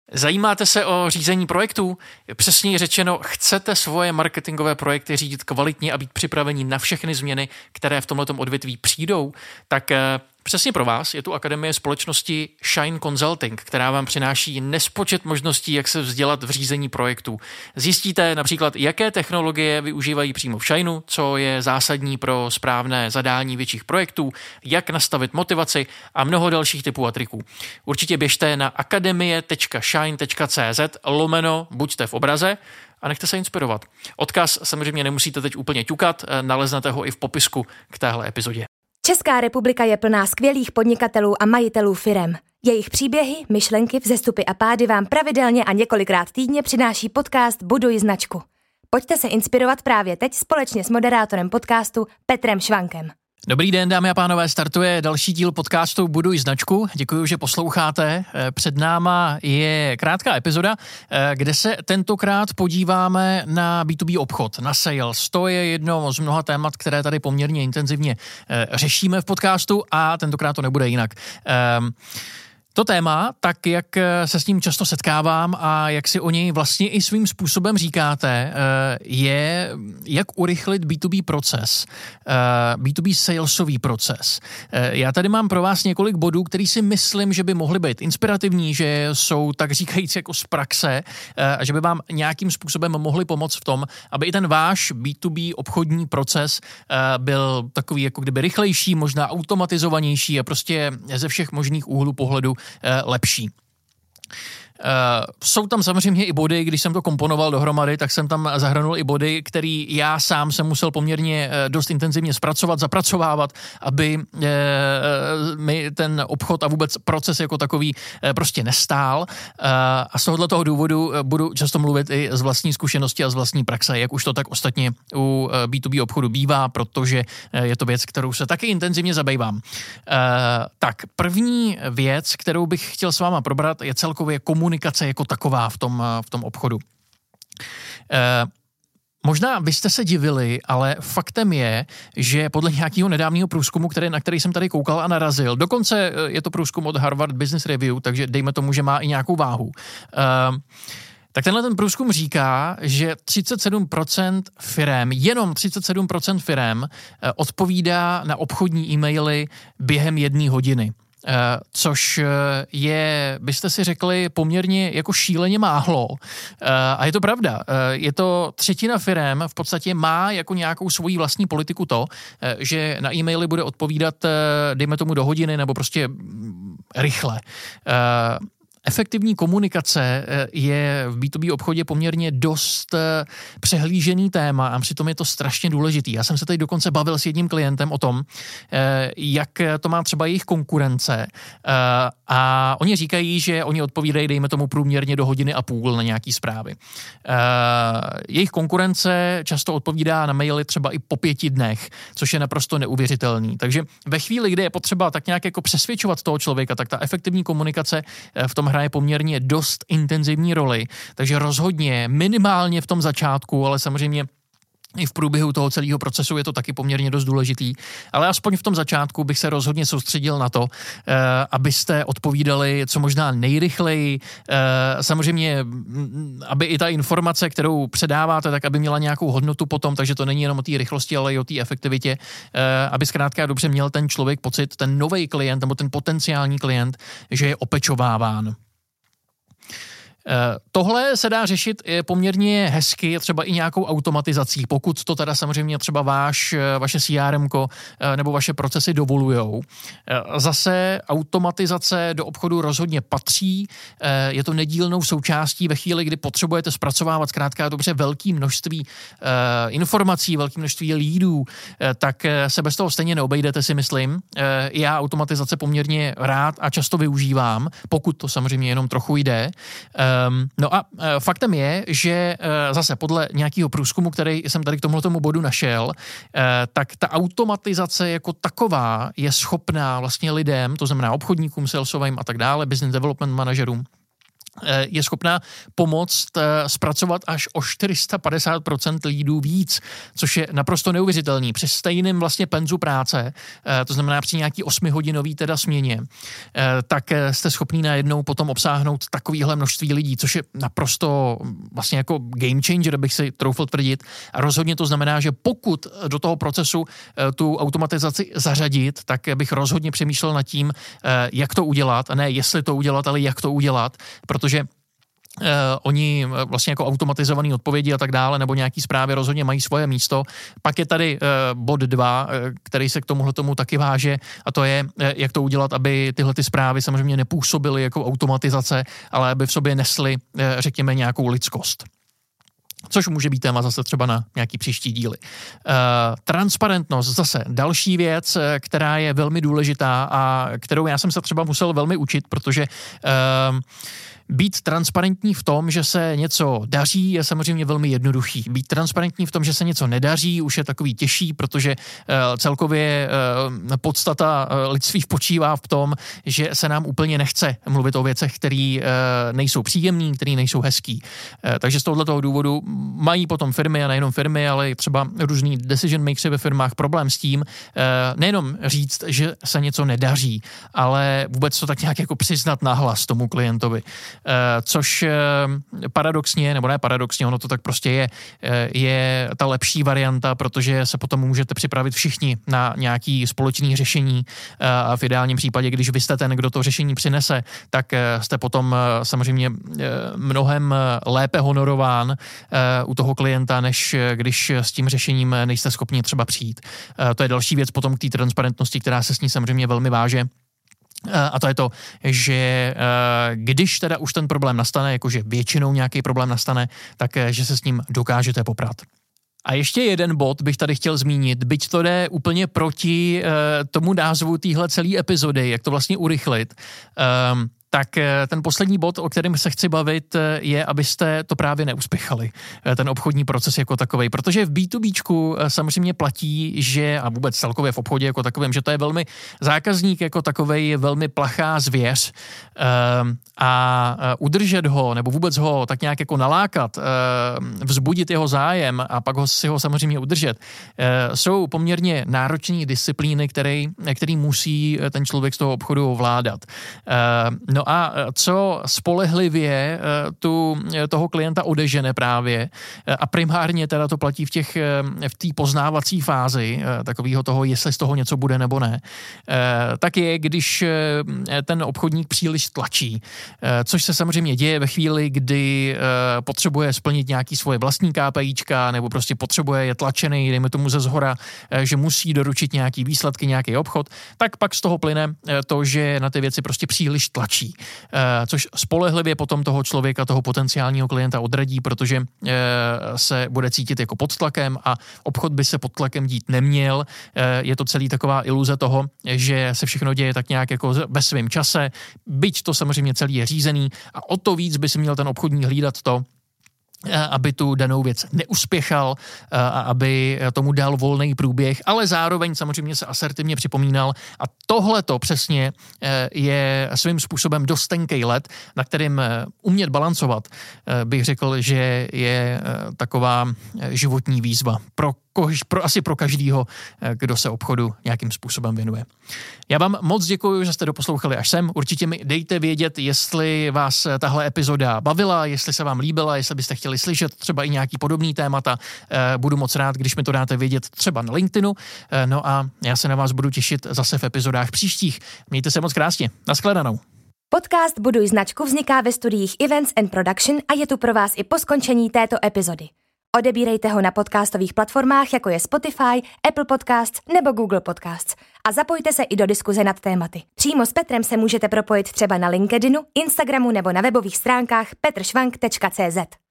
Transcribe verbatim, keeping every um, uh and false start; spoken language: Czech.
Zajímáte se o řízení projektů? Přesněji řečeno, chcete svoje marketingové projekty řídit kvalitně a být připraveni na všechny změny, které v tomhletom odvětví přijdou? Tak přesně pro vás je tu Akademie společnosti Shine Consulting, která vám přináší nespočet možností, jak se vzdělat v řízení projektů. Zjistíte například, jaké technologie využívají přímo v Shineu, co je zásadní pro správné zadání větších projektů, jak nastavit motivaci a mnoho dalších typů a triků. Určitě běžte na akademie tečka shine tečka cz lomeno buďte v obraze a nechte se inspirovat. Odkaz samozřejmě nemusíte teď úplně ťukat, naleznete ho i v popisku k téhle epizodě. Česká republika je plná skvělých podnikatelů a majitelů firem. Jejich příběhy, myšlenky, vzestupy a pády vám pravidelně a několikrát týdně přináší podcast Buduj značku. Pojďte se inspirovat právě teď společně s moderátorem podcastu Petrem Švankem. Dobrý den, dámy a pánové, startuje další díl podcastu Buduj značku. Děkuji, že posloucháte. Před náma je krátká epizoda, kde se tentokrát podíváme na bé dvě bé obchod, na sales. To je jedno z mnoha témat, které tady poměrně intenzivně řešíme v podcastu a tentokrát to nebude jinak. To téma, tak jak se s ním často setkávám a jak si o něj vlastně i svým způsobem říkáte, je, jak urychlit bé dvě bé proces, bé dvě bé salesový proces. Já tady mám pro vás několik bodů, který si myslím, že by mohly být inspirativní, že jsou tak říkajíc jako z praxe a že by vám nějakým způsobem mohli pomoct v tom, aby i ten váš bé dvě bé obchodní proces byl takový jako kdyby rychlejší, možná automatizovanější a prostě ze všech možných úhlů pohledu lepší. Uh, jsou tam samozřejmě i body, když jsem to komponoval dohromady, tak jsem tam zahrnul i body, který já sám jsem musel poměrně uh, dost intenzivně zpracovat, zapracovávat, aby uh, mi ten obchod a vůbec proces jako takový uh, prostě nestál. Uh, a z tohoto důvodu uh, budu často mluvit i z vlastní zkušenosti a z vlastní praxe, jak už to tak ostatně u uh, bé dvě bé obchodu bývá, protože uh, je to věc, kterou se taky intenzivně zabývám. Uh, tak, první věc, kterou bych chtěl s váma probrat, je celkově komunikace komunikace jako taková v tom, v tom obchodu. E, možná byste se divili, ale faktem je, že podle nějakého nedávného průzkumu, který, na který jsem tady koukal a narazil, dokonce je to průzkum od Harvard Business Review, takže dejme tomu, že má i nějakou váhu. E, tak tenhle ten průzkum říká, že třicet sedm procent firem, jenom třicet sedm procent firem odpovídá na obchodní e-maily během jedné hodiny. Uh, což je, byste si řekli, poměrně jako šíleně málo. Uh, a je to pravda. Uh, je to třetina firem v podstatě má jako nějakou svoji vlastní politiku to, uh, že na e-maily bude odpovídat, uh, dejme tomu do hodiny, nebo prostě mm, rychle. Uh, Efektivní komunikace je v bé dvě bé obchodě poměrně dost přehlížený téma a přitom je to strašně důležitý. Já jsem se tady dokonce bavil s jedním klientem o tom, jak to má třeba jejich konkurence a oni říkají, že oni odpovídají, dejme tomu průměrně do hodiny a půl na nějaký zprávy. Jejich konkurence často odpovídá na maily třeba i po pěti dnech, což je naprosto neuvěřitelný. Takže ve chvíli, kdy je potřeba tak nějak jako přesvědčovat toho člověka, tak ta efektivní komunikace v tom hraje poměrně dost intenzivní roli, takže rozhodně minimálně v tom začátku, ale samozřejmě i v průběhu toho celého procesu je to taky poměrně dost důležitý, ale aspoň v tom začátku bych se rozhodně soustředil na to, abyste odpovídali co možná nejrychleji, samozřejmě, aby i ta informace, kterou předáváte, tak aby měla nějakou hodnotu potom, takže to není jenom o té rychlosti, ale i o té efektivitě, aby zkrátka dobře měl ten člověk pocit, ten nový klient nebo ten potenciální klient, že je opečováván. Tohle se dá řešit poměrně hezky, třeba i nějakou automatizací, pokud to teda samozřejmě třeba váš, vaše C R M ko nebo vaše procesy dovolujou. Zase automatizace do obchodu rozhodně patří, je to nedílnou součástí ve chvíli, kdy potřebujete zpracovávat zkrátka dobře velké množství informací, velké množství lídů, tak se bez toho stejně neobejdete, si myslím. Já automatizace poměrně rád a často využívám, pokud to samozřejmě jenom trochu jde. No a faktem je, že zase podle nějakého průzkumu, který jsem tady k tomuto bodu našel, tak ta automatizace jako taková je schopná vlastně lidem, to znamená obchodníkům, salesovým a tak dále, business development manažerům, je schopná pomoct zpracovat až o čtyři sta padesát procent lídů víc, což je naprosto neuvěřitelný. Při stejném vlastně penzu práce, to znamená při nějaký osmihodinový teda směně, tak jste schopný najednou potom obsáhnout takovýhle množství lidí, což je naprosto vlastně jako game changer, bych si troufl tvrdit. A rozhodně to znamená, že pokud do toho procesu tu automatizaci zařadit, tak bych rozhodně přemýšlel nad tím, jak to udělat, a ne jestli to udělat, ale jak to udělat, protože že uh, oni vlastně jako automatizované odpovědi a tak dále, nebo nějaký zprávy rozhodně mají svoje místo. Pak je tady uh, bod dva, uh, který se k tomuhle tomu taky váže, a to je, uh, jak to udělat, aby tyhle ty zprávy samozřejmě nepůsobily jako automatizace, ale aby v sobě nesly, uh, řekněme, nějakou lidskost. Což může být téma zase třeba na nějaký příští díly. Uh, transparentnost, zase další věc, která je velmi důležitá a kterou já jsem se třeba musel velmi učit, protože uh, být transparentní v tom, že se něco daří, je samozřejmě velmi jednoduchý. Být transparentní v tom, že se něco nedaří, už je takový těžší, protože uh, celkově uh, podstata uh, lidství spočívá v tom, že se nám úplně nechce mluvit o věcech, které uh, nejsou příjemné, které nejsou hezký. Uh, takže z tohoto důvodu mají potom firmy, a nejenom firmy, ale třeba různý decision makersi ve firmách problém s tím, uh, nejenom říct, že se něco nedaří, ale vůbec to tak nějak jako přiznat nahlas tomu klientovi. Což paradoxně, nebo ne paradoxně, ono to tak prostě je, je ta lepší varianta, protože se potom můžete připravit všichni na nějaký společný řešení a v ideálním případě, když vy jste ten, kdo to řešení přinese, tak jste potom samozřejmě mnohem lépe honorován u toho klienta, než když s tím řešením nejste schopni třeba přijít. To je další věc potom k té transparentnosti, která se s ní samozřejmě velmi váže. A to je to, že když teda už ten problém nastane, jakože většinou nějaký problém nastane, tak že se s ním dokážete poprat. A ještě jeden bod bych tady chtěl zmínit, byť to jde úplně proti tomu názvu téhle celé epizody, jak to vlastně urychlit. Tak ten poslední bod, o kterém se chci bavit, je, abyste to právě neuspěchali, ten obchodní proces jako takovej, protože v bé dvě béčku samozřejmě platí, že, a vůbec celkově v obchodě jako takovém, že to je velmi, zákazník jako takovej je velmi plachá zvěř a udržet ho, nebo vůbec ho tak nějak jako nalákat, vzbudit jeho zájem a pak ho si ho samozřejmě udržet, jsou poměrně náročné disciplíny, který, který musí ten člověk z toho obchodu ovládat. No No a co spolehlivě tu, toho klienta odežene právě a primárně teda to platí v těch v té poznávací fázi takového toho, jestli z toho něco bude nebo ne, tak je, když ten obchodník příliš tlačí, což se samozřejmě děje ve chvíli, kdy potřebuje splnit nějaký svoje vlastní KPIčka nebo prostě potřebuje, je tlačený, dejme tomu ze zhora, že musí doručit nějaký výsledky, nějaký obchod, tak pak z toho plyne to, že na ty věci prostě příliš tlačí. Což spolehlivě potom toho člověka, toho potenciálního klienta odradí, protože se bude cítit jako pod tlakem a obchod by se pod tlakem dít neměl. Je to celý taková iluze toho, že se všechno děje tak nějak jako ve svém čase, byť to samozřejmě celý je řízený a o to víc by si měl ten obchodník hlídat to, aby tu danou věc neuspěchal a aby tomu dal volný průběh, ale zároveň samozřejmě se asertivně připomínal a tohleto přesně je svým způsobem dost tenkej led, na kterým umět balancovat, bych řekl, že je taková životní výzva pro Pro, asi pro každýho, kdo se obchodu nějakým způsobem věnuje. Já vám moc děkuji, že jste doposlouchali až sem. Určitě mi dejte vědět, jestli vás tahle epizoda bavila, jestli se vám líbila, jestli byste chtěli slyšet třeba i nějaký podobný témata. Budu moc rád, když mi to dáte vědět třeba na LinkedInu. No a já se na vás budu těšit zase v epizodách příštích. Mějte se moc krásně. Naschledanou. Podcast Buduj značku vzniká ve studiích Events and Production a je tu pro vás i po skončení této epizody. Odebírejte ho na podcastových platformách, jako je Spotify, Apple Podcasts nebo Google Podcasts a zapojte se i do diskuze nad tématy. Přímo s Petrem se můžete propojit třeba na LinkedInu, Instagramu nebo na webových stránkách petr švank tečka cé zet.